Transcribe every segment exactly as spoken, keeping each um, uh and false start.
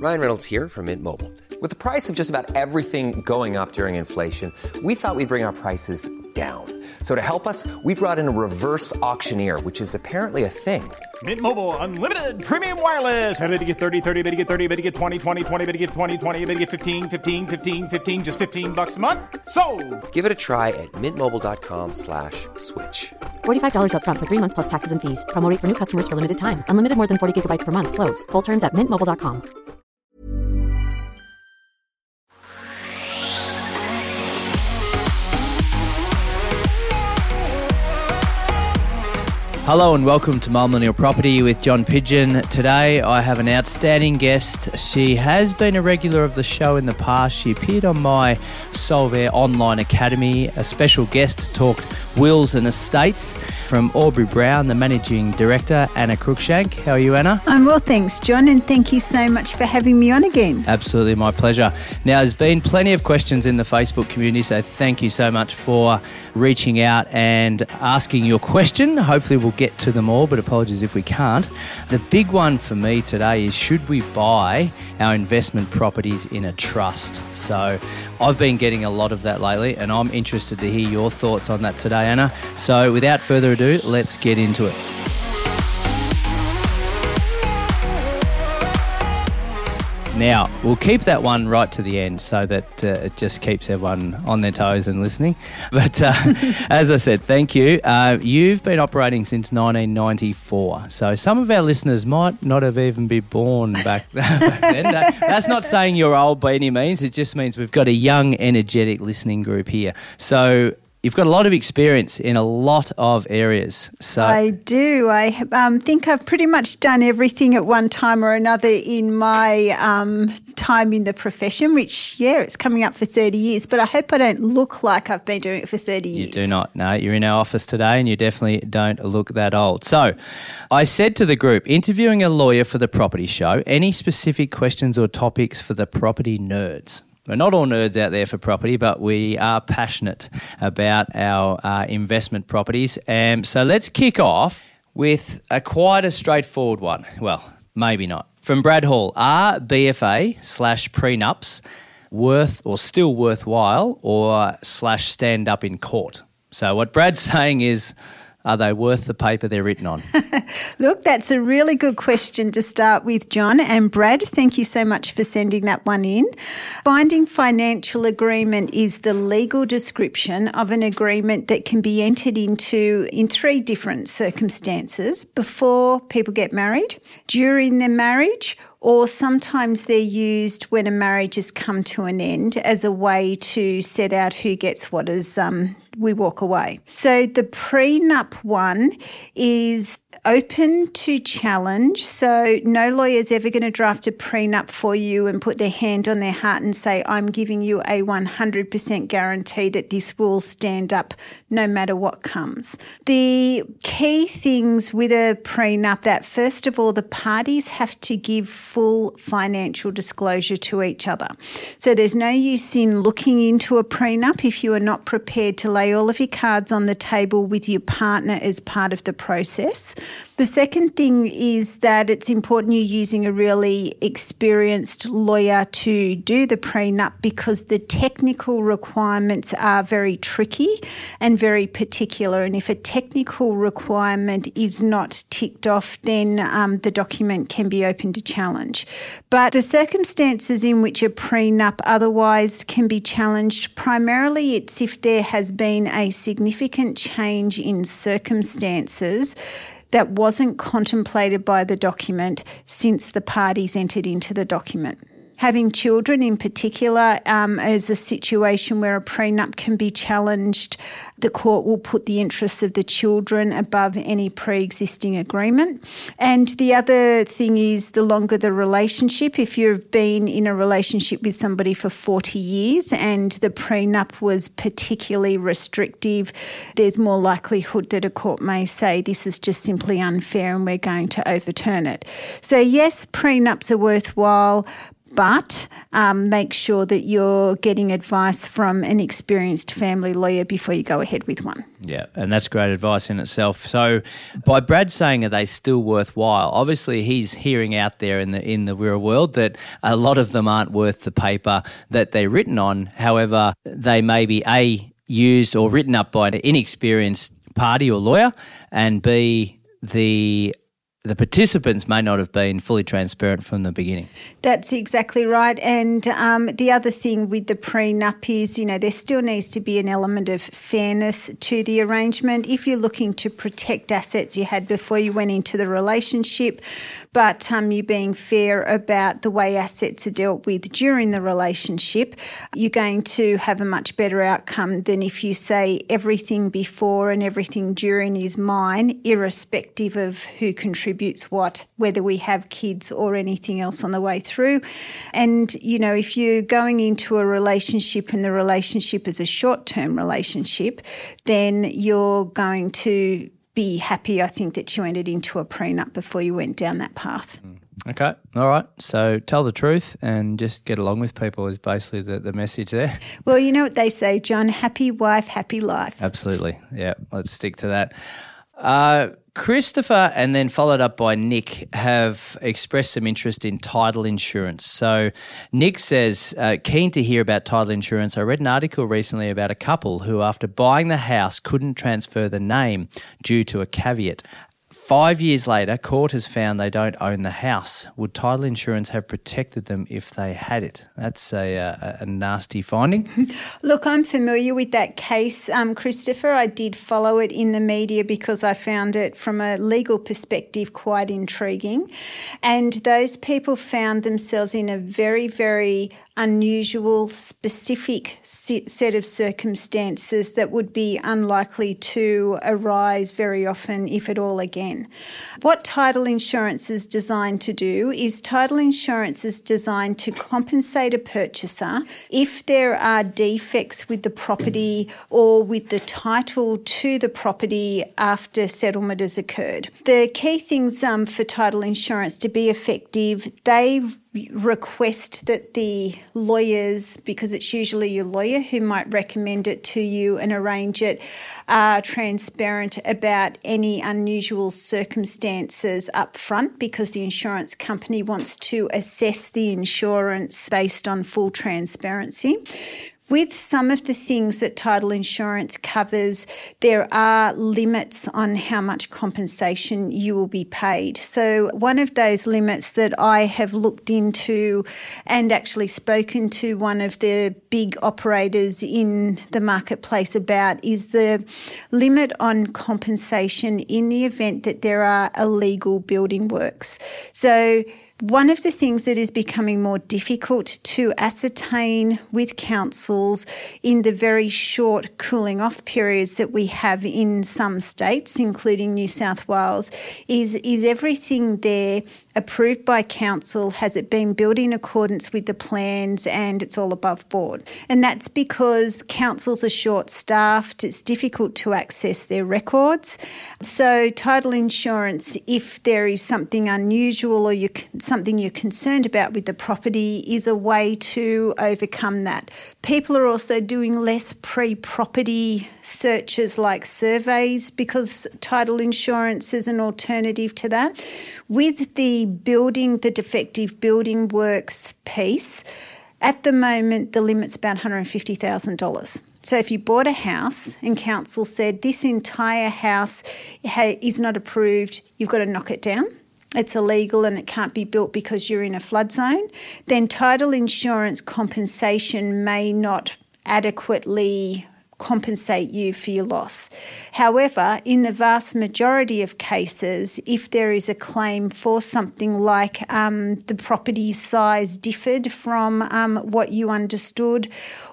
Ryan Reynolds here from Mint Mobile. With the price of just about everything going up during inflation, we thought we'd bring our prices down. So to help us, we brought in a reverse auctioneer, which is apparently a thing. Mint Mobile Unlimited Premium Wireless. How to get thirty, thirty, how to get thirty, how to get twenty, twenty, twenty, how to get twenty, twenty, how to get fifteen, fifteen, fifteen, fifteen, just fifteen bucks a month? Sold! Give it a try at mintmobile.com slash switch. forty-five dollars up front for three months plus taxes and fees. Promo rate for new customers for limited time. Unlimited more than forty gigabytes per month. Slows full terms at mint mobile dot com. Hello and welcome to My Millennial Property with John Pidgeon. Today I have an outstanding guest. She has been a regular of the show in the past. She appeared on my Solvair Online Academy, a special guest to talk wills and estates. From Aubrey Brown, the Managing Director, Anna Cruikshank. How are you, Anna? I'm well, thanks, John, and thank you so much for having me on again. Absolutely, my pleasure. Now, there's been plenty of questions in the Facebook community, so thank you so much for reaching out and asking your question. Hopefully we'll get to them all, but apologies if we can't. The big one for me today is, should we buy our investment properties in a trust? So I've been getting a lot of that lately, and I'm interested to hear your thoughts on that today, Anna. So without further ado, let's get into it. Now, we'll keep that one right to the end so that uh, it just keeps everyone on their toes and listening. But uh, as I said, thank you. Uh, you've been operating since nineteen ninety-four, so some of our listeners might not have even been born back then. That, that's not saying you're old by any means. It just means we've got a young, energetic listening group here. So you've got a lot of experience in a lot of areas. So I do. I um, think I've pretty much done everything at one time or another in my um, time in the profession, which, yeah, it's coming up for thirty years, but I hope I don't look like I've been doing it for thirty years. You do not. No, you're in our office today and you definitely don't look that old. So I said to the group, interviewing a lawyer for the property show, any specific questions or topics for the property nerds? We're not all nerds out there for property, but we are passionate about our uh, investment properties. Um, so let's kick off with a quite a straightforward one. Well, maybe not. From Brad Hall, are B F A slash prenups worth or still worthwhile or slash stand up in court? So what Brad's saying is, are they worth the paper they're written on? Look, that's a really good question to start with, John. And Brad, thank you so much for sending that one in. Binding financial agreement is the legal description of an agreement that can be entered into in three different circumstances: before people get married, during their marriage, or sometimes they're used when a marriage has come to an end as a way to set out who gets what as um, we walk away. So the prenup one is open to challenge. So no lawyer's ever going to draft a prenup for you and put their hand on their heart and say, I'm giving you a one hundred percent guarantee that this will stand up no matter what comes. The key things with a prenup, that first of all, the parties have to give full financial disclosure to each other. So there's no use in looking into a prenup if you are not prepared to lay all of your cards on the table with your partner as part of the process. The second thing is that it's important you're using a really experienced lawyer to do the prenup, because the technical requirements are very tricky and very particular. And if a technical requirement is not ticked off, then um, the document can be open to challenge. But the circumstances in which a prenup otherwise can be challenged, primarily it's if there has been a significant change in circumstances that wasn't contemplated by the document since the parties entered into the document. Having children in particular um, is a situation where a prenup can be challenged. The court will put the interests of the children above any pre-existing agreement. And the other thing is, the longer the relationship, if you've been in a relationship with somebody for forty years and the prenup was particularly restrictive, there's more likelihood that a court may say this is just simply unfair and we're going to overturn it. So yes, prenups are worthwhile. but um, make sure that you're getting advice from an experienced family lawyer before you go ahead with one. Yeah, and that's great advice in itself. So by Brad saying, are they still worthwhile? Obviously, he's hearing out there in the in the real world that a lot of them aren't worth the paper that they're written on. However, they may be A, used or written up by an inexperienced party or lawyer, and B, the the participants may not have been fully transparent from the beginning. That's exactly right. And um, the other thing with the prenup is, you know, there still needs to be an element of fairness to the arrangement. If you're looking to protect assets you had before you went into the relationship, but um, you're being fair about the way assets are dealt with during the relationship, you're going to have a much better outcome than if you say everything before and everything during is mine, irrespective of who contributes what, whether we have kids or anything else on the way through. And, you know, if you're going into a relationship and the relationship is a short-term relationship, then you're going to be happy, I think, that you entered into a prenup before you went down that path. Okay. All right. So tell the truth and just get along with people is basically the, the message there. Well, you know what they say, John, happy wife, happy life. Absolutely. Yeah. Let's stick to that. Uh, Christopher and then followed up by Nick have expressed some interest in title insurance. So Nick says, uh, keen to hear about title insurance. I read an article recently about a couple who, after buying the house, couldn't transfer the name due to a caveat. Five years later, court has found they don't own the house. Would title insurance have protected them if they had it? That's a, a, a nasty finding. Look, I'm familiar with that case, um, Christopher. I did follow it in the media because I found it from a legal perspective quite intriguing. And those people found themselves in a very, very unusual, specific set of circumstances that would be unlikely to arise very often, if at all, again. What title insurance is designed to do is title insurance is designed to compensate a purchaser if there are defects with the property or with the title to the property after settlement has occurred. The key things um, for title insurance to be effective, they request that the lawyers, because it's usually your lawyer who might recommend it to you and arrange it, are transparent about any unusual circumstances up front, because the insurance company wants to assess the insurance based on full transparency. With some of the things that title insurance covers, there are limits on how much compensation you will be paid. So one of those limits that I have looked into and actually spoken to one of the big operators in the marketplace about is the limit on compensation in the event that there are illegal building works. So one of the things that is becoming more difficult to ascertain with councils in the very short cooling off periods that we have in some states, including New South Wales, is, is everything there approved by council? Has it been built in accordance with the plans and it's all above board? And that's because councils are short-staffed. It's difficult to access their records. So title insurance, if there is something unusual or you something you're concerned about with the property, is a way to overcome that. People are also doing less pre-property searches like surveys because title insurance is an alternative to that. With the building, the defective building works piece, at the moment the limit's about one hundred fifty thousand dollars. So if you bought a house and council said this entire house is not approved, you've got to knock it down, it's illegal and it can't be built because you're in a flood zone, then title insurance compensation may not adequately compensate you for your loss. However, in the vast majority of cases, if there is a claim for something like um, the property size differed from um, what you understood,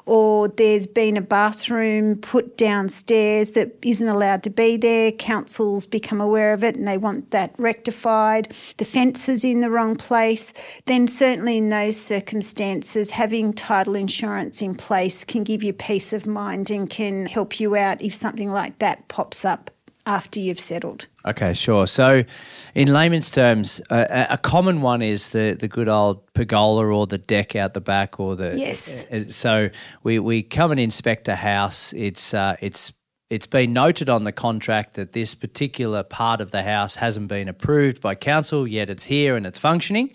or there's been a bathroom put downstairs that isn't allowed to be there, councils become aware of it and they want that rectified, the fence is in the wrong place, then certainly in those circumstances, having title insurance in place can give you peace of mind and can help you out if something like that pops up after you've settled. Okay, sure. So in layman's terms, uh, a common one is the, the good old pergola or the deck out the back or the... Yes. Uh, so we, we come and inspect a house. It's uh, it's It's been noted on the contract that this particular part of the house hasn't been approved by council, yet it's here and it's functioning.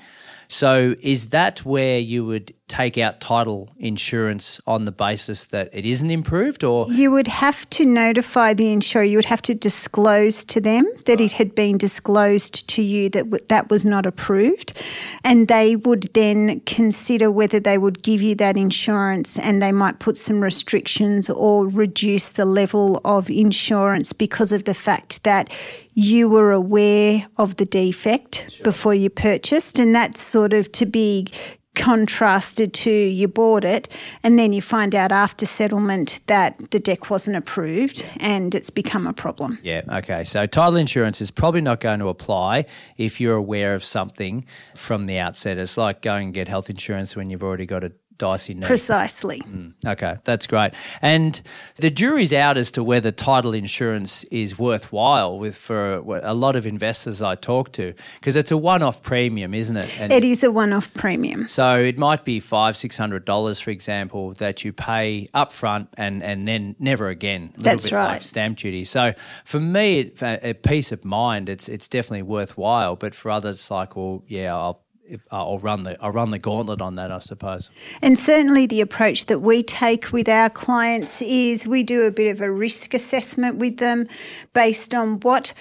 So is that where you would take out title insurance on the basis that it isn't improved, or? You would have to notify the insurer. You would have to disclose to them that it had been disclosed to you that w- that was not approved, and they would then consider whether they would give you that insurance, and they might put some restrictions or reduce the level of insurance because of the fact that you were aware of the defect sure. before you purchased, and that's sort of to be contrasted to you bought it and then you find out after settlement that the deck wasn't approved and it's become a problem. Yeah, okay. So title insurance is probably not going to apply if you're aware of something from the outset. It's like going and get health insurance when you've already got a dicey knee. Precisely. Mm, okay, that's great. And the jury's out as to whether title insurance is worthwhile with for a lot of investors I talk to, because it's a one-off premium, isn't it? And it is a one-off premium. So it might be five, six hundred dollars, for example, that you pay upfront and and then never again. A That's bit right. Like stamp duty. So for me, it, a peace of mind, it's it's definitely worthwhile. But for others, it's like, well, yeah, I'll. If I'll run the I'll run the gauntlet on that, I suppose. And certainly the approach that we take with our clients is we do a bit of a risk assessment with them based on what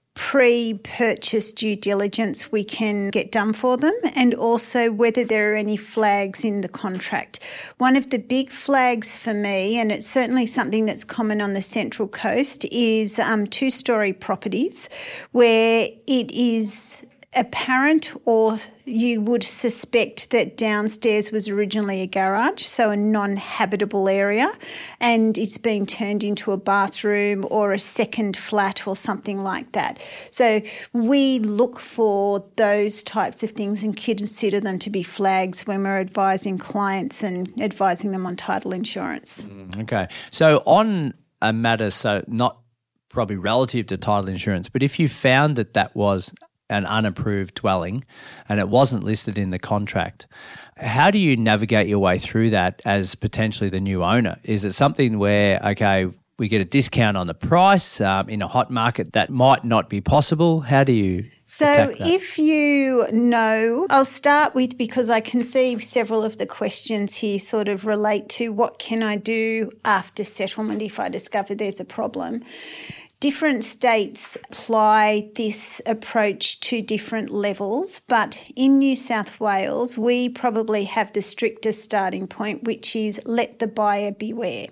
pre-purchase due diligence we can get done for them, and also whether there are any flags in the contract. One of the big flags for me, and it's certainly something that's common on the Central Coast, is um, two-storey properties where it is apparent or you would suspect that downstairs was originally a garage, so a non-habitable area, and it's been turned into a bathroom or a second flat or something like that. So we look for those types of things and consider them to be flags when we're advising clients and advising them on title insurance. Mm, okay. So on a matter, so not probably relative to title insurance, but if you found that that was an unapproved dwelling and it wasn't listed in the contract, how do you navigate your way through that as potentially the new owner? Is it something where, okay, we get a discount on the price um, in a hot market that might not be possible? How do you So if you know, I'll start with, because I can see several of the questions here sort of relate to what can I do after settlement if I discover there's a problem. Different states apply this approach to different levels, but in New South Wales, we probably have the strictest starting point, which is let the buyer beware.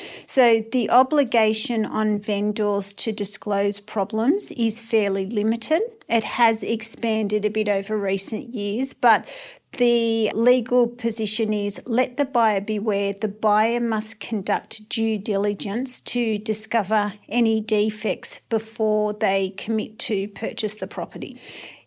So the obligation on vendors to disclose problems is fairly limited. It has expanded a bit over recent years, but the legal position is let the buyer beware. The buyer must conduct due diligence to discover any defects before they commit to purchase the property.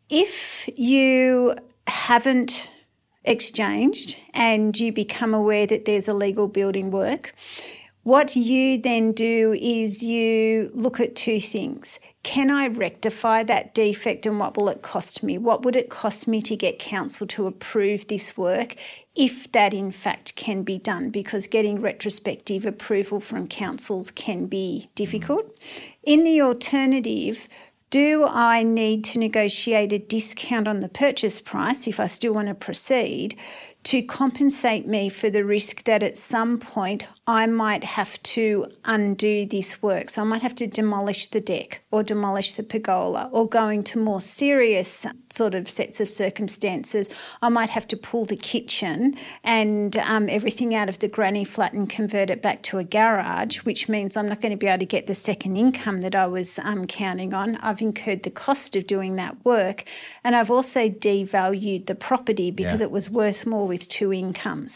If you haven't exchanged and you become aware that there's illegal building work, what you then do is you look at two things. Can I rectify that defect and what will it cost me? What would it cost me to get council to approve this work if that in fact can be done? Because getting retrospective approval from councils can be difficult. In the alternative, do I need to negotiate a discount on the purchase price if I still want to proceed to compensate me for the risk that at some point I might have to undo this work? So I might have to demolish the deck or demolish the pergola, or go into more serious sort of sets of circumstances, I might have to pull the kitchen and um, everything out of the granny flat and convert it back to a garage, which means I'm not going to be able to get the second income that I was um, counting on. I've incurred the cost of doing that work, and I've also devalued the property because yeah. it was worth more with two incomes.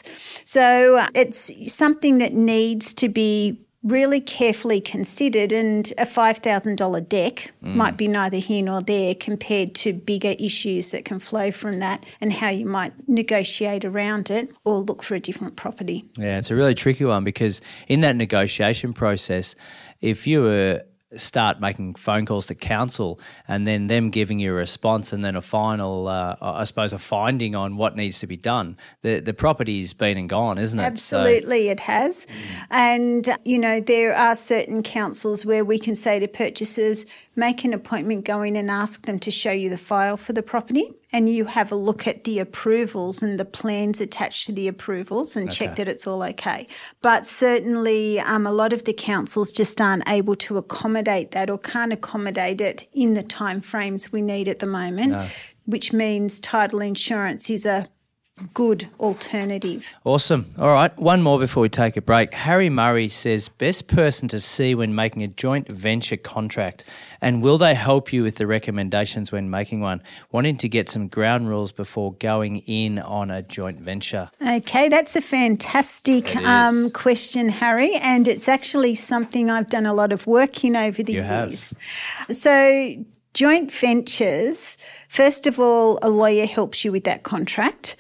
So uh, it's something that needs to be really carefully considered, and a five thousand dollars deck mm. might be neither here nor there compared to bigger issues that can flow from that and how you might negotiate around it or look for a different property. Yeah, it's a really tricky one, because in that negotiation process, if you were start making phone calls to council and then them giving you a response and then a final, uh, I suppose, a finding on what needs to be done. The the property's been and gone, isn't it? Absolutely, so, it has. Mm. And, you know, there are certain councils where we can say to purchasers, make an appointment, go in and ask them to show you the file for the property, and you have a look at the approvals and the plans attached to the approvals and okay. check that it's all okay. But certainly um, a lot of the councils just aren't able to accommodate that or can't accommodate it in the timeframes we need at the moment, no. which means title insurance is a good alternative. Awesome. All right, one more before we take a break. Harry Murray says, best person to see when making a joint venture contract, and will they help you with the recommendations when making one? Wanting to get some ground rules before going in on a joint venture. Okay, that's a fantastic um, question, Harry, and it's actually something I've done a lot of work in over the you years. Have. So joint ventures, first of all, a lawyer helps you with that contract.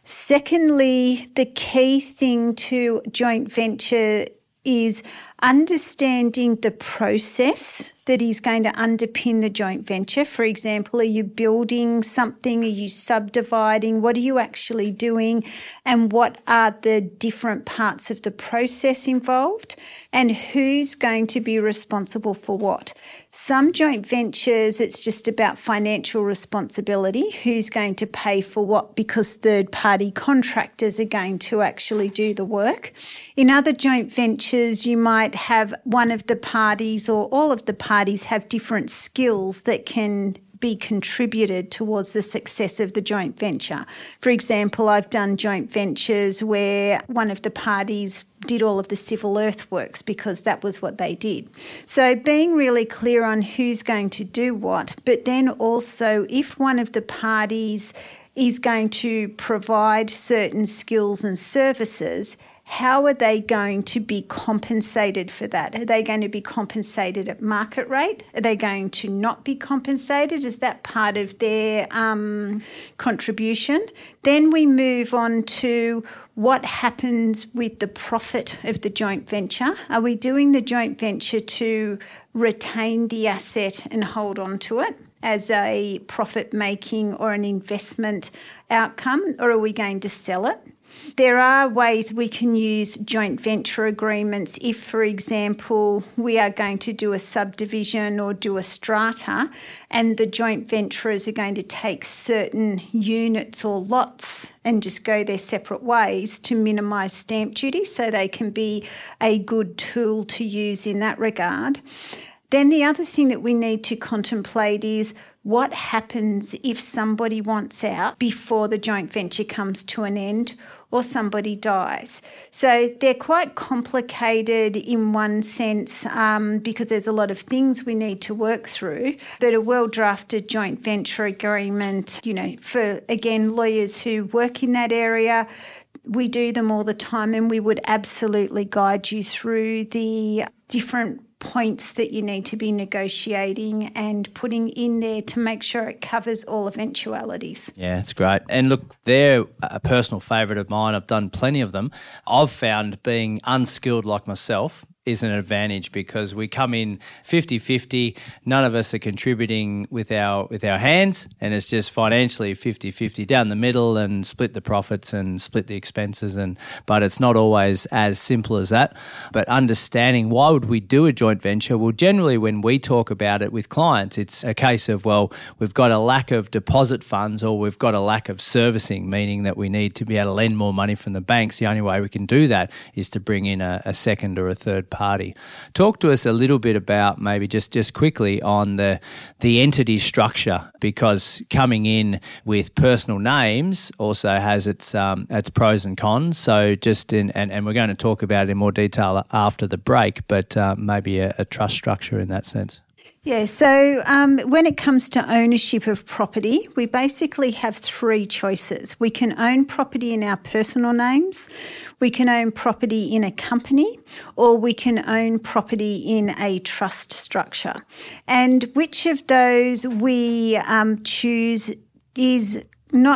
Secondly, the key thing to joint venture is understanding the process that is going to underpin the joint venture. For example, are you building something? Are you subdividing? What are you actually doing? And what are the different parts of the process involved? And who's going to be responsible for what? Some joint ventures, it's just about financial responsibility. Who's going to pay for what? Because third-party contractors are going to actually do the work. In other joint ventures, you might have one of the parties or all of the parties have different skills that can be contributed towards the success of the joint venture. For example, I've done joint ventures where one of the parties did all of the civil earthworks because that was what they did. So being really clear on who's going to do what, but then also if one of the parties is going to provide certain skills and services, how are they going to be compensated for that? Are they going to be compensated at market rate? Are they going to not be compensated? Is that part of their um, contribution? Then we move on to what happens with the profit of the joint venture. Are we doing the joint venture to retain the asset and hold on to it as a profit-making or an investment outcome, or are we going to sell it? There are ways we can use joint venture agreements if, for example, we are going to do a subdivision or do a strata and the joint venturers are going to take certain units or lots and just go their separate ways to minimise stamp duty, so they can be a good tool to use in that regard. Then the other thing that we need to contemplate is what happens if somebody wants out before the joint venture comes to an end or somebody dies. So they're quite complicated in one sense um, because there's a lot of things we need to work through, but a well-drafted joint venture agreement, you know, for, again, lawyers who work in that area, we do them all the time, and we would absolutely guide you through the different points that you need to be negotiating and putting in there to make sure it covers all eventualities. Yeah, it's great. And look, they're a personal favourite of mine. I've done plenty of them. I've found being unskilled like myself is an advantage because we come in fifty-fifty. None of us are contributing with our with our hands, and it's just financially fifty-fifty down the middle and split the profits and split the expenses. And but it's not always as simple as that. But understanding why would we do a joint venture? Well, generally when we talk about it with clients, it's a case of, well, we've got a lack of deposit funds or we've got a lack of servicing, meaning that we need to be able to lend more money from the banks. The only way we can do that is to bring in a, a second or a third party. Talk to us a little bit about maybe just, just quickly on the the entity structure, because coming in with personal names also has its um, its pros and cons. So just in, and, and we're going to talk about it in more detail after the break, but uh, maybe a, a trust structure in that sense. Yeah, so um, when it comes to ownership of property, we basically have three choices. We can own property in our personal names, we can own property in a company, or we can own property in a trust structure. And which of those we um, choose is not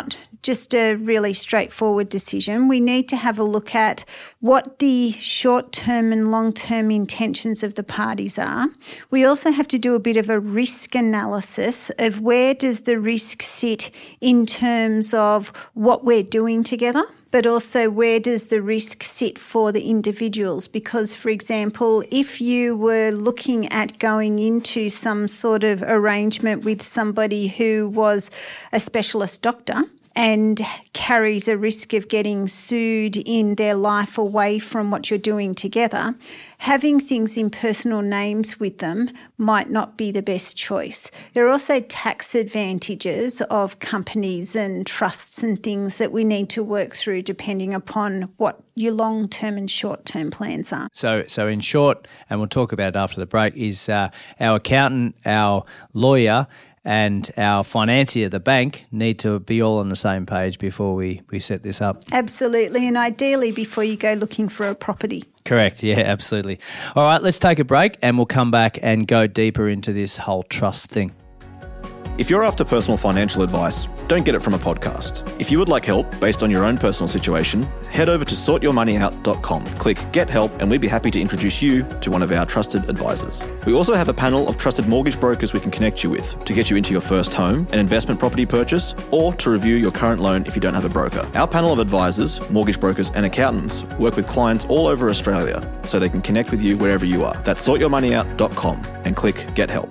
just a really straightforward decision. We need to have a look at what the short-term and long-term intentions of the parties are. We also have to do a bit of a risk analysis of where does the risk sit in terms of what we're doing together, but also where does the risk sit for the individuals? Because, for example, if you were looking at going into some sort of arrangement with somebody who was a specialist doctor and carries a risk of getting sued in their life away from what you're doing together, having things in personal names with them might not be the best choice. There are also tax advantages of companies and trusts and things that we need to work through depending upon what your long-term and short-term plans are. So, so in short, and we'll talk about it after the break, is uh, our accountant, our lawyer, and our financier, the bank, need to be all on the same page before we, we set this up. Absolutely, and ideally before you go looking for a property. Correct, yeah, absolutely. All right, let's take a break and we'll come back and go deeper into this whole trust thing. If you're after personal financial advice, don't get it from a podcast. If you would like help based on your own personal situation, head over to sort your money out dot com. Click Get Help and we'd be happy to introduce you to one of our trusted advisors. We also have a panel of trusted mortgage brokers we can connect you with to get you into your first home, an investment property purchase, or to review your current loan if you don't have a broker. Our panel of advisors, mortgage brokers and accountants work with clients all over Australia so they can connect with you wherever you are. That's sort your money out dot com and click Get Help.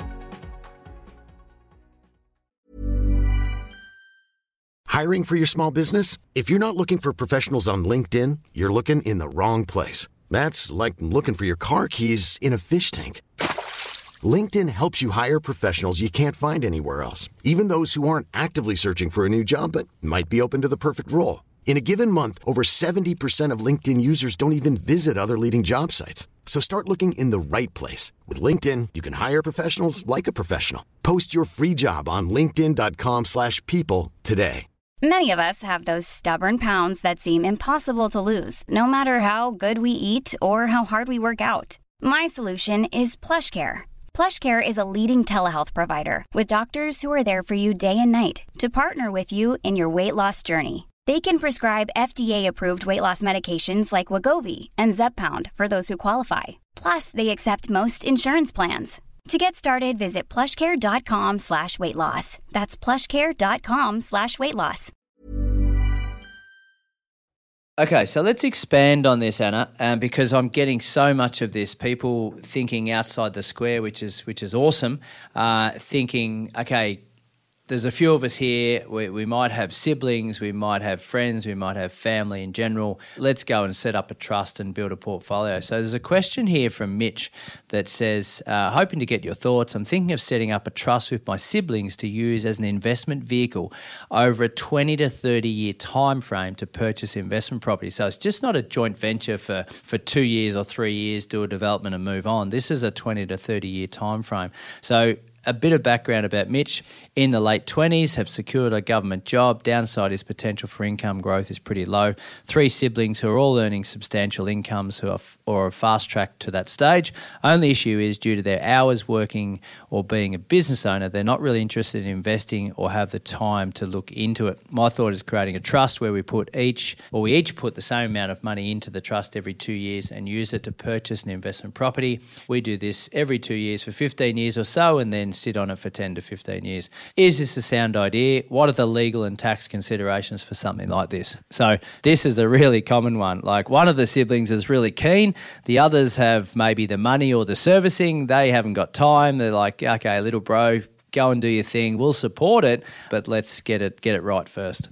Hiring for your small business? If you're not looking for professionals on LinkedIn, you're looking in the wrong place. That's like looking for your car keys in a fish tank. LinkedIn helps you hire professionals you can't find anywhere else, even those who aren't actively searching for a new job but might be open to the perfect role. In a given month, over seventy percent of LinkedIn users don't even visit other leading job sites. So start looking in the right place. With LinkedIn, you can hire professionals like a professional. Post your free job on linkedin dot com slash people today. Many of us have those stubborn pounds that seem impossible to lose, no matter how good we eat or how hard we work out. My solution is PlushCare. PlushCare is a leading telehealth provider with doctors who are there for you day and night to partner with you in your weight loss journey. They can prescribe F D A-approved weight loss medications like Wegovy and Zepbound for those who qualify. Plus, they accept most insurance plans. To get started, visit plushcare.com slash weight loss. That's plushcare.com slash weight loss. Okay, so let's expand on this, Anna, um, because I'm getting so much of this, people thinking outside the square, which is which is awesome, uh, thinking, okay, there's a few of us here, we, we might have siblings, we might have friends, we might have family in general. Let's go and set up a trust and build a portfolio. So there's a question here from Mitch that says, uh, hoping to get your thoughts. I'm thinking of setting up a trust with my siblings to use as an investment vehicle over a twenty to thirty year time frame to purchase investment property. So it's just not a joint venture for, for two years or three years, do a development and move on. This is a twenty to thirty year time frame. So a bit of background about Mitch. In the late twenties, have secured a government job. Downside is potential for income growth is pretty low. Three siblings who are all earning substantial incomes who are f- or are fast-tracked to that stage. Only issue is due to their hours working or being a business owner, they're not really interested in investing or have the time to look into it. My thought is creating a trust where we put each, or we each put the same amount of money into the trust every two years and use it to purchase an investment property. We do this every two years for fifteen years or so and then sit on it for ten to fifteen years. Is this a sound idea? What are the legal and tax considerations for something like this? So this is a really common one. Like one of the siblings is really keen. The others have maybe the money or the servicing. They haven't got time. They're like, okay, little bro, go and do your thing. We'll support it, but let's get it get it right first.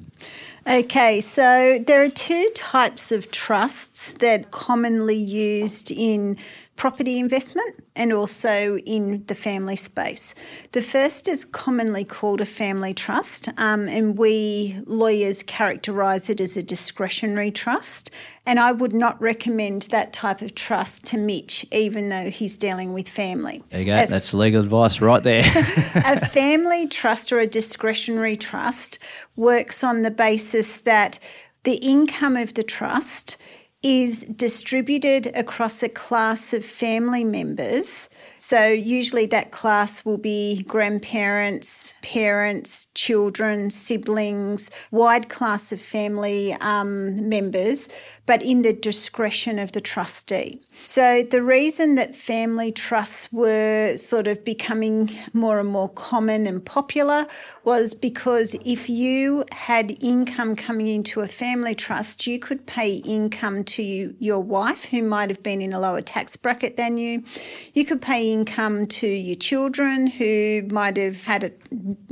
Okay, so there are two types of trusts that are commonly used in property investment and also in the family space. The first is commonly called a family trust, um, and we lawyers characterise it as a discretionary trust. And I would not recommend that type of trust to Mitch, even though he's dealing with family. There you go. A, That's legal advice right there. A family trust or a discretionary trust works on the basis that the income of the trust is distributed across a class of family members So usually that class will be grandparents, parents, children, siblings, wide class of family um, members, but in the discretion of the trustee. So the reason that family trusts were sort of becoming more and more common and popular was because if you had income coming into a family trust, you could pay income to you, your wife, who might have been in a lower tax bracket than you. You could pay income to your children who might have had a,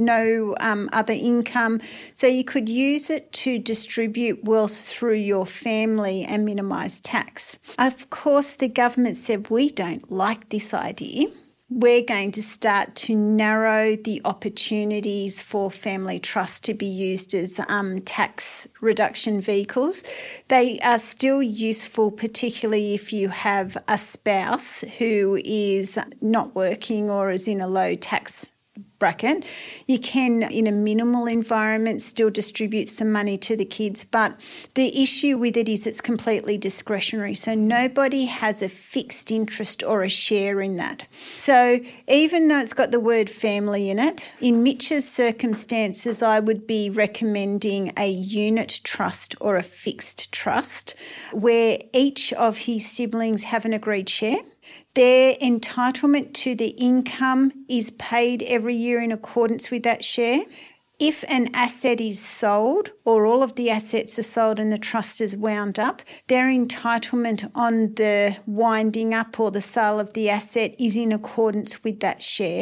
no um, other income. So you could use it to distribute wealth through your family and minimise tax. Of course, the government said, we don't like this idea. We're going to start to narrow the opportunities for family trusts to be used as um, tax reduction vehicles. They are still useful, particularly if you have a spouse who is not working or is in a low tax bracket. You can, in a minimal environment, still distribute some money to the kids, but the issue with it is it's completely discretionary, so nobody has a fixed interest or a share in that. So even though it's got the word family in it, in Mitch's circumstances, I would be recommending a unit trust or a fixed trust where each of his siblings have an agreed share. Their entitlement to the income is paid every year in accordance with that share. If an asset is sold or all of the assets are sold and the trust is wound up, their entitlement on the winding up or the sale of the asset is in accordance with that share.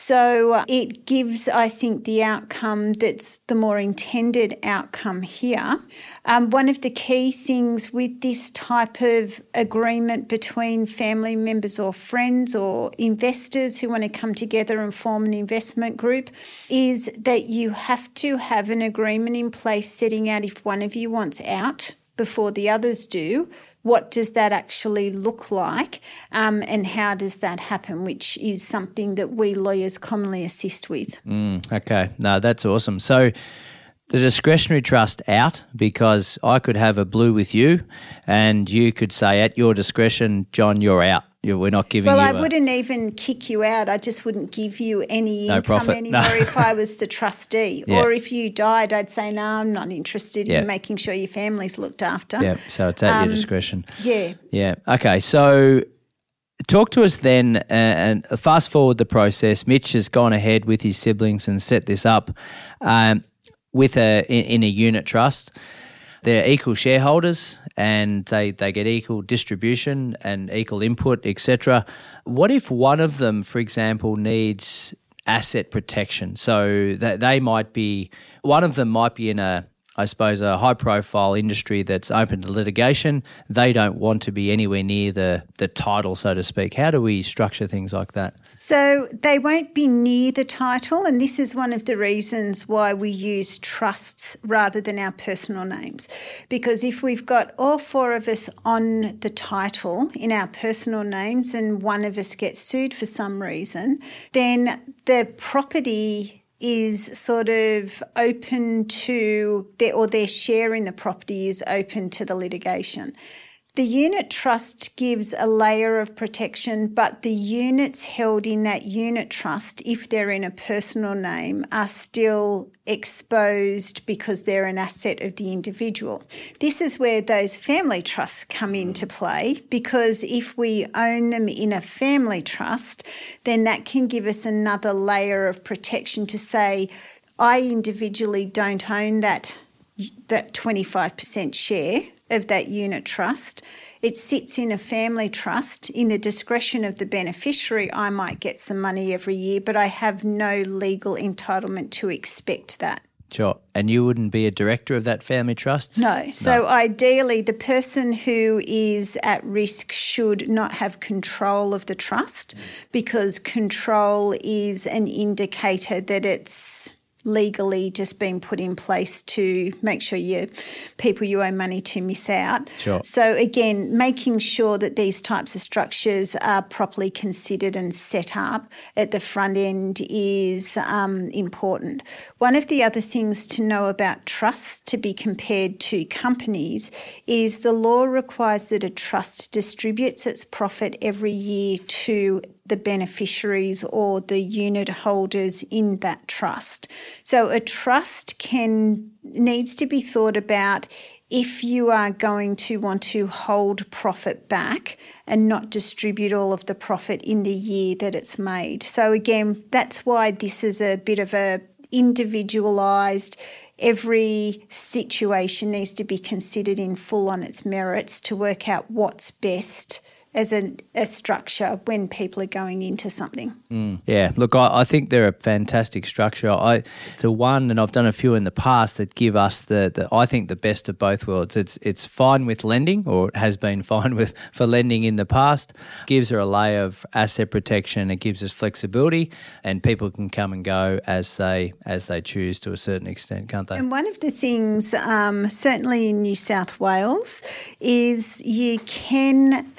So it gives, I think, the outcome that's the more intended outcome here. Um, one of the key things with this type of agreement between family members or friends or investors who want to come together and form an investment group is that you have to have an agreement in place setting out if one of you wants out before the others do, what does that actually look like um, and how does that happen, which is something that we lawyers commonly assist with. Mm, okay, no, that's awesome. So the discretionary trust out, because I could have a blue with you and you could say at your discretion, John, you're out. You're, we're not giving well, you I a... wouldn't even kick you out. I just wouldn't give you any No income profit. anymore No. if I was the trustee. Yeah. Or if you died, I'd say, no, I'm not interested Yeah. in making sure your family's looked after. Yeah, so it's at Um, your discretion. Yeah. Yeah, okay, so talk to us then uh, and fast forward the process. Mitch has gone ahead with his siblings and set this up um, with a in, in a unit trust. They're equal shareholders and they, they get equal distribution and equal input, et cetera. What if one of them, for example, needs asset protection? So that they might be, one of them might be in a, I suppose, a high-profile industry that's open to litigation. They don't want to be anywhere near the, the title, so to speak. How do we structure things like that? So they won't be near the title, and this is one of the reasons why we use trusts rather than our personal names. Because if we've got all four of us on the title in our personal names and one of us gets sued for some reason, then the property is sort of open to their, or their share in the property is open to the litigation. The unit trust gives a layer of protection, but the units held in that unit trust, if they're in a personal name, are still exposed because they're an asset of the individual. This is where those family trusts come into play, because if we own them in a family trust, then that can give us another layer of protection to say, I individually don't own that, that twenty-five percent share of that unit trust. It sits in a family trust. In the discretion of the beneficiary, I might get some money every year, but I have no legal entitlement to expect that. Sure. And you wouldn't be a director of that family trust? No. So ideally, the person who is at risk should not have control of the trust, because control is an indicator that it's legally just been put in place to make sure you people you owe money to miss out. Sure. So again, making sure that these types of structures are properly considered and set up at the front end is um, important. One of the other things to know about trusts to be compared to companies is the law requires that a trust distributes its profit every year to the beneficiaries or the unit holders in that trust. So a trust can needs to be thought about if you are going to want to hold profit back and not distribute all of the profit in the year that it's made. So again, that's why this is a bit of a individualised. Every situation needs to be considered in full on its merits to work out what's best as a, a structure when people are going into something. Mm. Yeah, look, I, I think they're a fantastic structure. I, it's a one, and I've done a few in the past that give us the, the I think, the best of both worlds. It's it's fine with lending, or it has been fine with for lending in the past. Gives her a layer of asset protection. It gives us flexibility, and people can come and go as they as they choose to a certain extent, can't they? And one of the things, um, certainly in New South Wales, is you can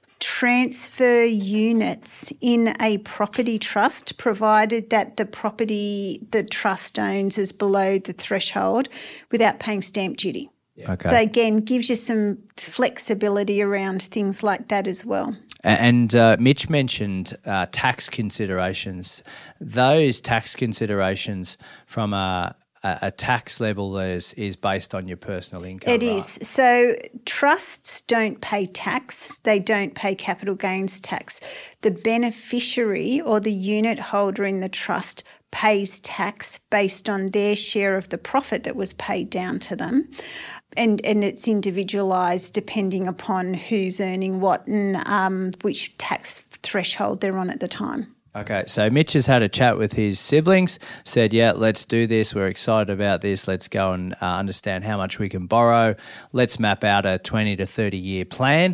transfer units in a property trust, provided that the property the trust owns is below the threshold, without paying stamp duty. Okay. So again, gives you some flexibility around things like that as well. And uh, Mitch mentioned uh, tax considerations. Those tax considerations from a a tax level is is based on your personal income. It right? is. So trusts don't pay tax. They don't pay capital gains tax. The beneficiary or the unit holder in the trust pays tax based on their share of the profit that was paid down to them. And and it's individualised depending upon who's earning what and um, which tax threshold they're on at the time. Okay, so Mitch has had a chat with his siblings, said, yeah, let's do this. We're excited about this. Let's go and uh, understand how much we can borrow. Let's map out a twenty to thirty year plan.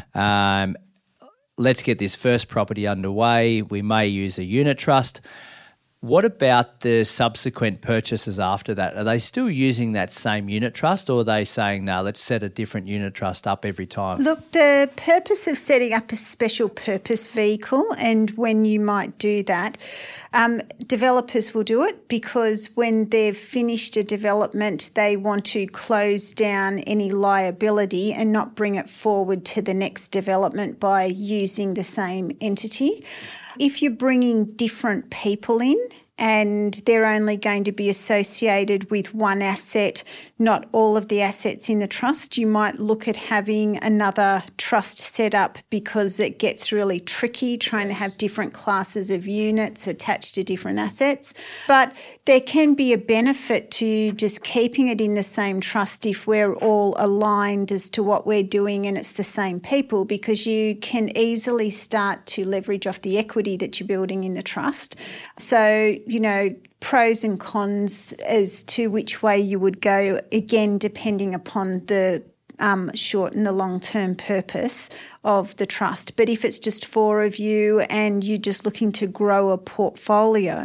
Um, let's get this first property underway. We may use a unit trust. What about the subsequent purchases after that? Are they still using that same unit trust, or are they saying, no, let's set a different unit trust up every time? Look, the purpose of setting up a special purpose vehicle, and when you might do that, um, developers will do it because when they've finished a development, they want to close down any liability and not bring it forward to the next development by using the same entity. If you're bringing different people in and they're only going to be associated with one asset, not all of the assets in the trust, you might look at having another trust set up because it gets really tricky trying to have different classes of units attached to different assets. But there can be a benefit to just keeping it in the same trust if we're all aligned as to what we're doing and it's the same people, because you can easily start to leverage off the equity that you're building in the trust. So, you know, pros and cons as to which way you would go, again, depending upon the um, short and the long-term purpose of the trust. But if it's just four of you and you're just looking to grow a portfolio,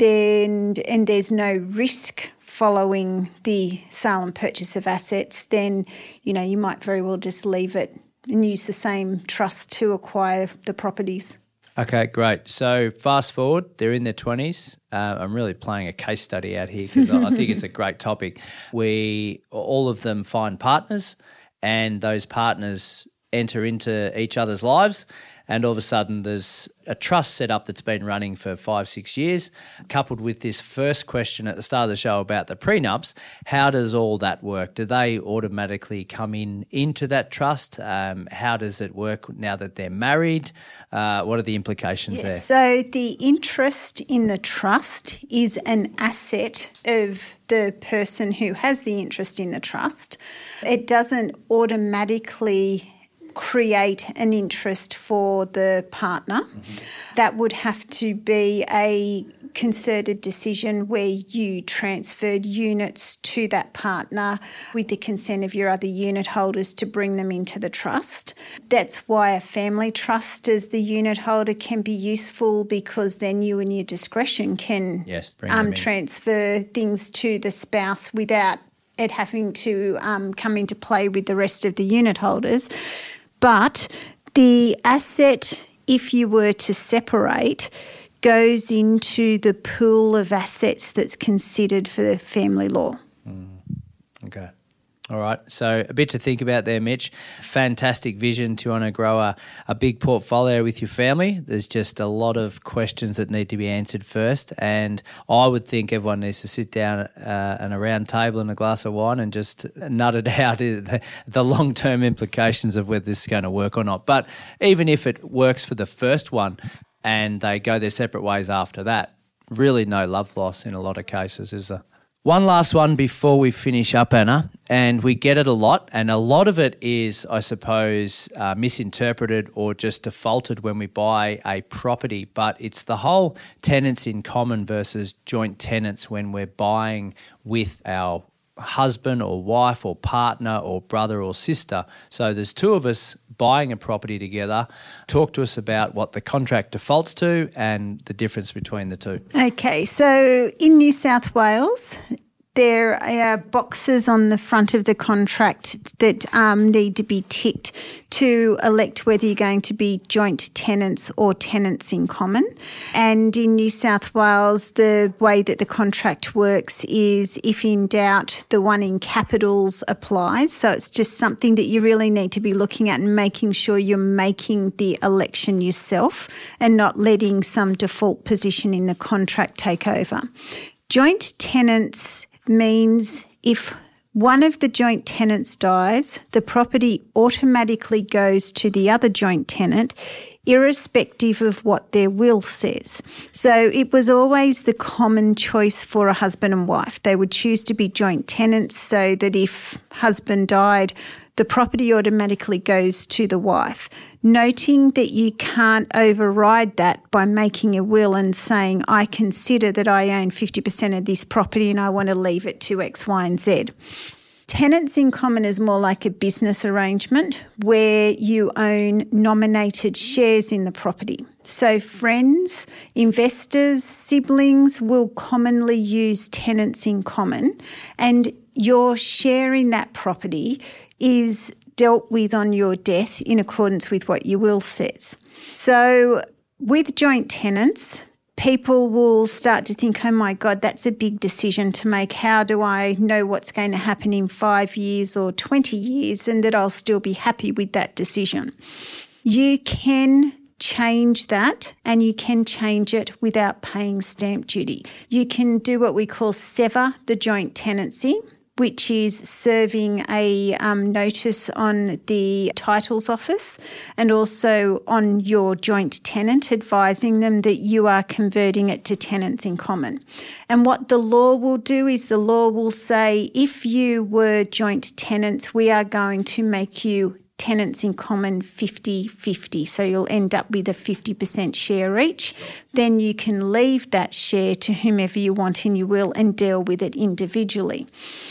then and there's no risk following the sale and purchase of assets, then, you know, you might very well just leave it and use the same trust to acquire the properties. Okay, great. So fast forward, they're in their twenties. Uh, I'm really playing a case study out here because I, I think it's a great topic. We, all of them find partners, and those partners enter into each other's lives, and all of a sudden there's a trust set up that's been running for five, six years, coupled with this first question at the start of the show about the prenups. How does all that work? Do they automatically come in into that trust? Um, how does it work now that they're married? Uh, what are the implications yes, there? So the interest in the trust is an asset of the person who has the interest in the trust. It doesn't automatically create an interest for the partner. Mm-hmm. That would have to be a concerted decision where you transferred units to that partner with the consent of your other unit holders to bring them into the trust. That's why a family trust as the unit holder can be useful, because then you and your discretion can yes, um, transfer things to the spouse without it having to um, come into play with the rest of the unit holders. But the asset, if you were to separate, goes into the pool of assets that's considered for the family law. Mm. Okay. All right, so a bit to think about there, Mitch. Fantastic vision to want to grow a, a big portfolio with your family. There's just a lot of questions that need to be answered first, and I would think everyone needs to sit down uh, at a round table and a glass of wine and just nut it out the, the long-term implications of whether this is going to work or not. But even if it works for the first one and they go their separate ways after that, really no love loss in a lot of cases, is there? One last one before we finish up, Anna, and we get it a lot, and a lot of it is, I suppose, uh, misinterpreted or just defaulted when we buy a property, but it's the whole tenants in common versus joint tenants when we're buying with our husband or wife or partner or brother or sister. So there's two of us buying a property together. Talk to us about what the contract defaults to and the difference between the two. Okay, so in New South Wales, there are boxes on the front of the contract that um, need to be ticked to elect whether you're going to be joint tenants or tenants in common. And in New South Wales, the way that the contract works is, if in doubt, the one in capitals applies. So it's just something that you really need to be looking at and making sure you're making the election yourself and not letting some default position in the contract take over. Joint tenants means if one of the joint tenants dies, the property automatically goes to the other joint tenant, irrespective of what their will says. So it was always the common choice for a husband and wife. They would choose to be joint tenants so that if husband died, the property automatically goes to the wife, noting that you can't override that by making a will and saying, I consider that I own fifty percent of this property and I want to leave it to X, Y and Z. Tenants in common is more like a business arrangement where you own nominated shares in the property. So friends, investors, siblings will commonly use tenants in common, and your share in that property is dealt with on your death in accordance with what your will says. So with joint tenants, people will start to think, oh my God, that's a big decision to make. How do I know what's going to happen in five years or twenty years and that I'll still be happy with that decision? You can change that, and you can change it without paying stamp duty. You can do what we call sever the joint tenancy, which is serving a um, notice on the titles office and also on your joint tenant, advising them that you are converting it to tenants in common. And what the law will do is the law will say, if you were joint tenants, we are going to make you tenants in common fifty-fifty. So you'll end up with a fifty percent share each. Then you can leave that share to whomever you want in your will and deal with it individually.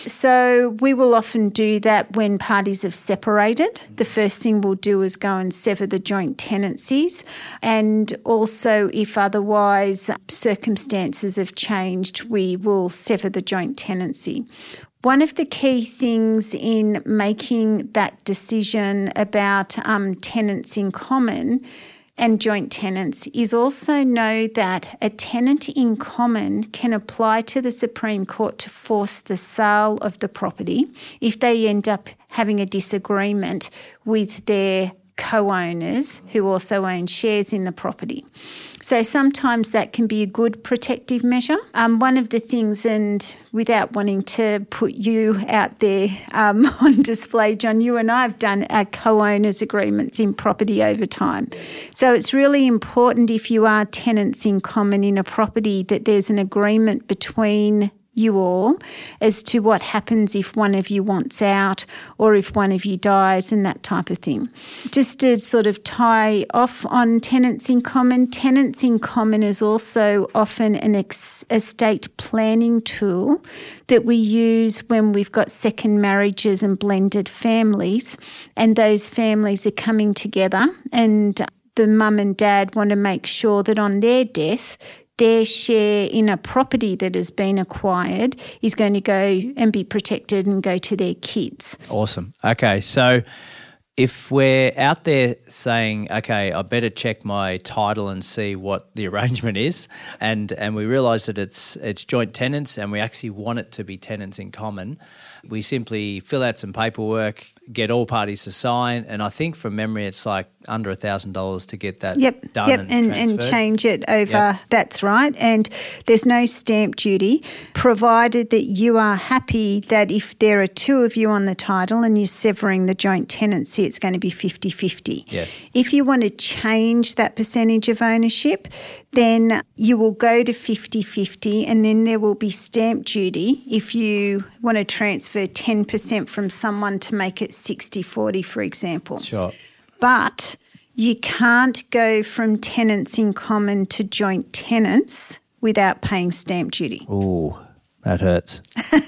So we will often do that when parties have separated. The first thing we'll do is go and sever the joint tenancies. And also, if otherwise circumstances have changed, we will sever the joint tenancy. One of the key things in making that decision about um, tenants in common and joint tenants is also know that a tenant in common can apply to the Supreme Court to force the sale of the property if they end up having a disagreement with their co-owners who also own shares in the property. So sometimes that can be a good protective measure. Um, one of the things, and without wanting to put you out there um, on display, John, you and I have done our co-owners agreements in property over time. So it's really important, if you are tenants in common in a property, that there's an agreement between you all as to what happens if one of you wants out or if one of you dies and that type of thing. Just to sort of tie off on tenants in common, tenants in common is also often an ex- estate planning tool that we use when we've got second marriages and blended families, and those families are coming together and the mum and dad want to make sure that on their death their share in a property that has been acquired is going to go and be protected and go to their kids. Awesome. Okay, so if we're out there saying, okay, I better check my title and see what the arrangement is, and, and we realise that it's it's joint tenants and we actually want it to be tenants in common, We simply fill out some paperwork, get all parties to sign, and I think from memory it's like under one thousand dollars to get that yep, done yep, and, and, transferred. and change it over. Yep. That's right. And there's no stamp duty, provided that you are happy that if there are two of you on the title and you're severing the joint tenancy, it's going to be fifty-fifty. Yes. If you want to change that percentage of ownership, then you will go to fifty-fifty, and then there will be stamp duty if you want to transfer ten percent from someone to make it sixty forty, for example. Sure. But you can't go from tenants in common to joint tenants without paying stamp duty. Ooh, that hurts.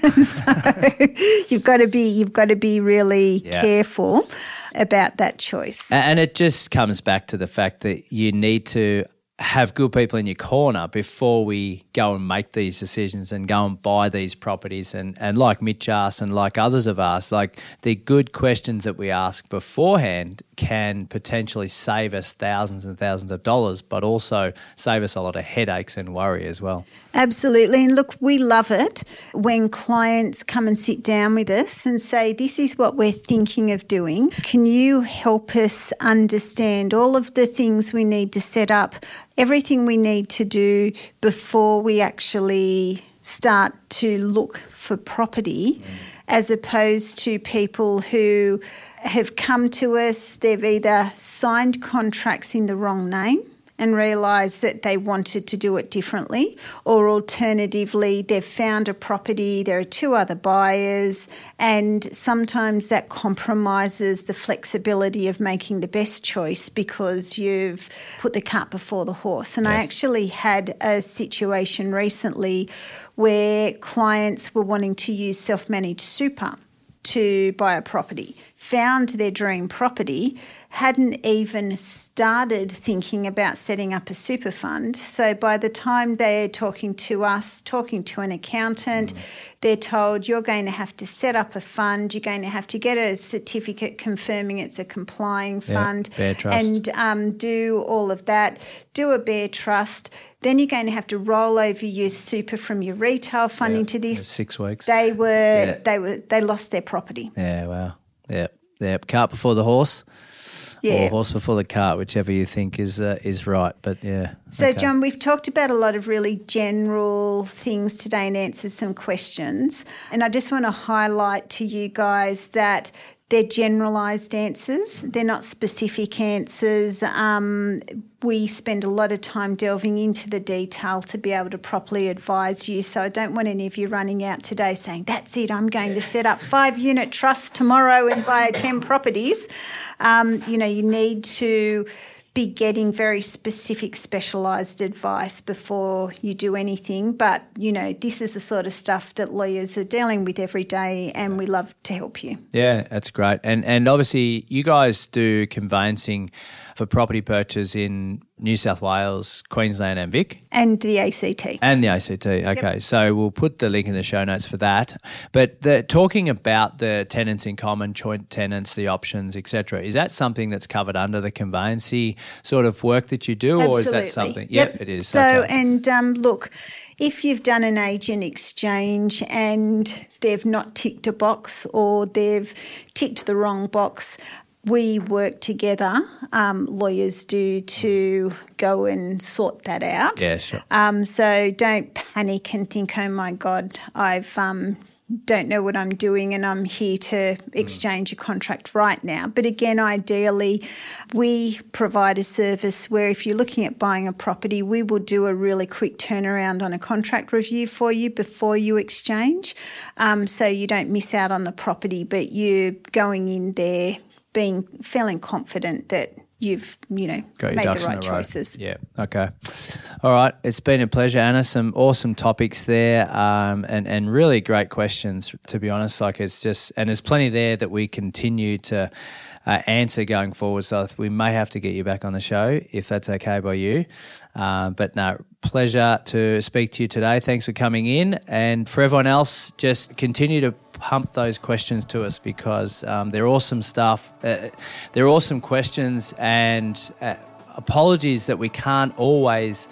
So you've got to be you've got to be really Yeah. careful about that choice. A- And it just comes back to the fact that you need to have good people in your corner before we go and make these decisions and go and buy these properties. And, and like Mitch asked and like others have asked, like the good questions that we ask beforehand can potentially save us thousands and thousands of dollars, but also save us a lot of headaches and worry as well. Absolutely. And look, we love it when clients come and sit down with us and say, this is what we're thinking of doing. Can you help us understand all of the things we need to set up, everything we need to do before we actually start to look for property, mm. as opposed to people who have come to us, they've either signed contracts in the wrong name and realised that they wanted to do it differently, or alternatively they've found a property, there are two other buyers, and sometimes that compromises the flexibility of making the best choice because you've put the cart before the horse. And yes. I actually had a situation recently where clients were wanting to use self-managed super to buy a property, found their dream property, hadn't even started thinking about setting up a super fund. So by the time they're talking to us, talking to an accountant, mm. they're told you're going to have to set up a fund, you're going to have to get a certificate confirming it's a complying yeah, fund, bare trust. and um, do all of that, do a bare trust. Then you're going to have to roll over your super from your retail fund yeah, into this. Six weeks. They were yeah. they were they lost their property. Yeah, wow. Yeah, yeah. Cart before the horse. Yeah. Or horse before the cart, whichever you think is uh, is right. But yeah. So, okay. John, we've talked about a lot of really general things today and answered some questions. And I just want to highlight to you guys that they're generalised answers. They're not specific answers. Um, we spend a lot of time delving into the detail to be able to properly advise you. So I don't want any of you running out today saying, that's it, I'm going to set up five-unit trusts tomorrow and buy ten properties. Um, you know, you need to be getting very specific, specialised advice before you do anything. But, you know, this is the sort of stuff that lawyers are dealing with every day, and we love to help you. Yeah, that's great. And and obviously you guys do conveyancing for property purchase in New South Wales, Queensland and Vic. And the A C T. And the A C T, okay. Yep. So we'll put the link in the show notes for that. But the, talking about the tenants in common, joint tenants, the options, et cetera, is that something that's covered under the conveyancing sort of work that you do? Absolutely. Or is that something? Yep, yep it is. So, okay. and um, look, if you've done an agent exchange and they've not ticked a box or they've ticked the wrong box, we work together, um, lawyers do, to go and sort that out. Yeah, sure. Um, so don't panic and think, oh, my God, I've um, don't know what I'm doing and I'm here to exchange a contract right now. But again, ideally, we provide a service where if you're looking at buying a property, we will do a really quick turnaround on a contract review for you before you exchange, um, so you don't miss out on the property, but you're going in there being feeling confident that you've, you know, Got made your the ducks in right a row. choices. Yeah, okay. All right, it's been a pleasure, Anna. Some awesome topics there, um, and, and really great questions, to be honest. Like it's just, and there's plenty there that we continue to uh, answer going forward. So we may have to get you back on the show if that's okay by you. Uh, but no, pleasure to speak to you today. Thanks for coming in. And for everyone else, just continue to pump those questions to us because um, they're awesome stuff. Uh, they're awesome questions, and uh, apologies that we can't always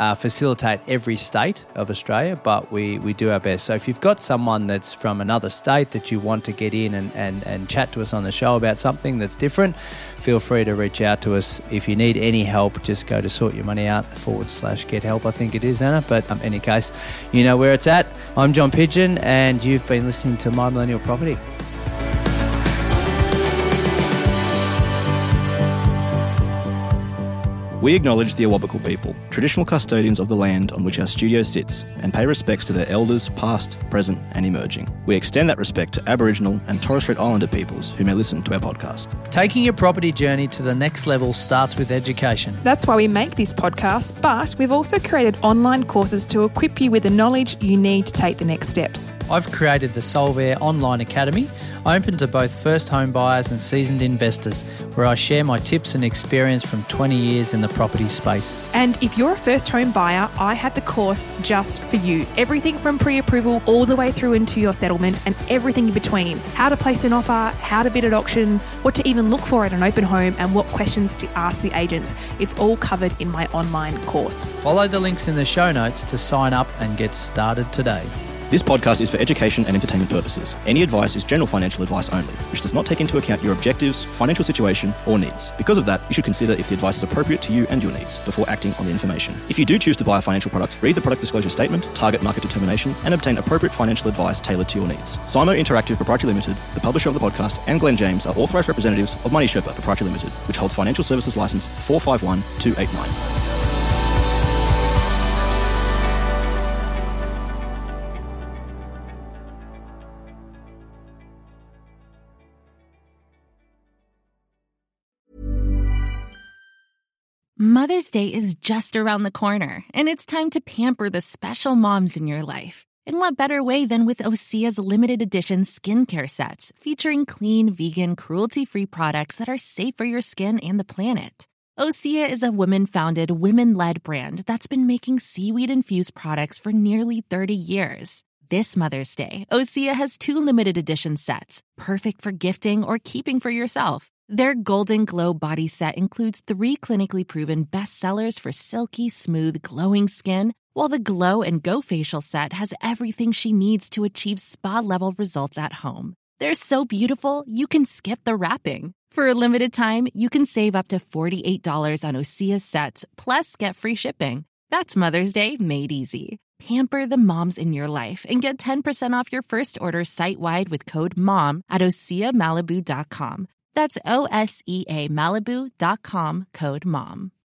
uh, facilitate every state of Australia, but we, we do our best. So if you've got someone that's from another state that you want to get in and, and, and chat to us on the show about something that's different, feel free to reach out to us. If you need any help, just go to sortyourmoneyout forward slash get help, I think it is, Anna. But in um, any case, you know where it's at. I'm John Pidgeon, and you've been listening to My Millennial Property. We acknowledge the Awabakal people, traditional custodians of the land on which our studio sits, and pay respects to their elders past, present and emerging. We extend that respect to Aboriginal and Torres Strait Islander peoples who may listen to our podcast. Taking your property journey to the next level starts with education. That's why we make this podcast, but we've also created online courses to equip you with the knowledge you need to take the next steps. I've created the Solvair Online Academy, open to both first home buyers and seasoned investors, where I share my tips and experience from twenty years in the property space. And if you're a first home buyer, I have the course just for you. Everything from pre-approval all the way through into your settlement and everything in between. How to place an offer, how to bid at auction, what to even look for at an open home, and what questions to ask the agents. It's all covered in my online course. Follow the links in the show notes to sign up and get started today. This podcast is for education and entertainment purposes. Any advice is general financial advice only, which does not take into account your objectives, financial situation, or needs. Because of that, you should consider if the advice is appropriate to you and your needs before acting on the information. If you do choose to buy a financial product, read the product disclosure statement, target market determination, and obtain appropriate financial advice tailored to your needs. Simo Interactive Proprietary Limited, the publisher of the podcast, and Glenn James are authorised representatives of Money Sherpa Proprietary Limited, which holds financial services license four five one two eight nine. Mother's Day is just around the corner, and it's time to pamper the special moms in your life. And what better way than with Osea's limited edition skincare sets, featuring clean, vegan, cruelty-free products that are safe for your skin and the planet. Osea is a women-founded, women-led brand that's been making seaweed-infused products for nearly thirty years. This Mother's Day, Osea has two limited edition sets, perfect for gifting or keeping for yourself. Their Golden Glow body set includes three clinically proven bestsellers for silky, smooth, glowing skin, while the Glow and Go facial set has everything she needs to achieve spa-level results at home. They're so beautiful, you can skip the wrapping. For a limited time, you can save up to forty-eight dollars on Osea's sets, plus get free shipping. That's Mother's Day made easy. Pamper the moms in your life and get ten percent off your first order site-wide with code MOM at osea malibu dot com. That's O S E A Malibu dot com, code MOM.